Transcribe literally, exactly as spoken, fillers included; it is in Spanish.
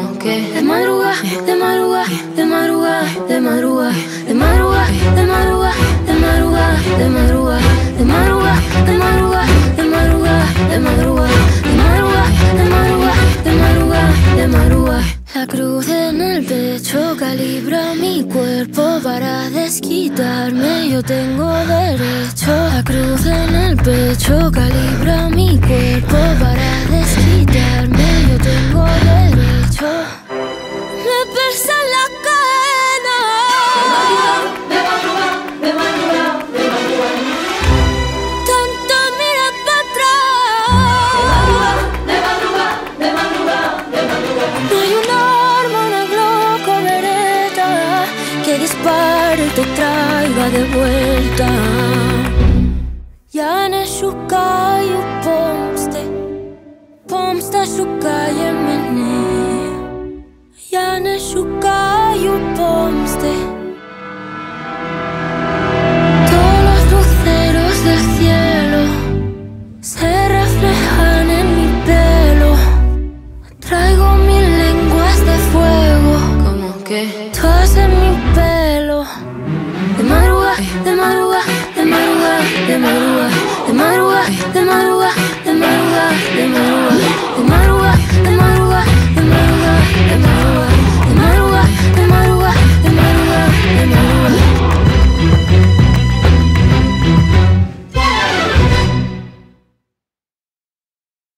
que de madrugada, de madrugada, de madrugada, de madrugada, de madrugada, de madrugada, de madrugada, de madrugada, de madrugada, de madrugada, de madrugada, de madrugada, de madrugada, de madrugada, de madrugada, de madrugada. La cruz en el pecho calibra mi cuerpo para desquitarme. Yo tengo derecho. La cruz en el pecho calibra mi cuerpo para desquitarme. Yo tengo derecho. Me pesa la cadena. De madrugada, de madrugada, de madrugada. Tanto mira para atrás. De madrugada, de madrugada, de madrugada. No hay un arma, una Glock o Beretta que dispare y te traiga de vuelta. Ja ne szukaju pomsty, pomsta szuka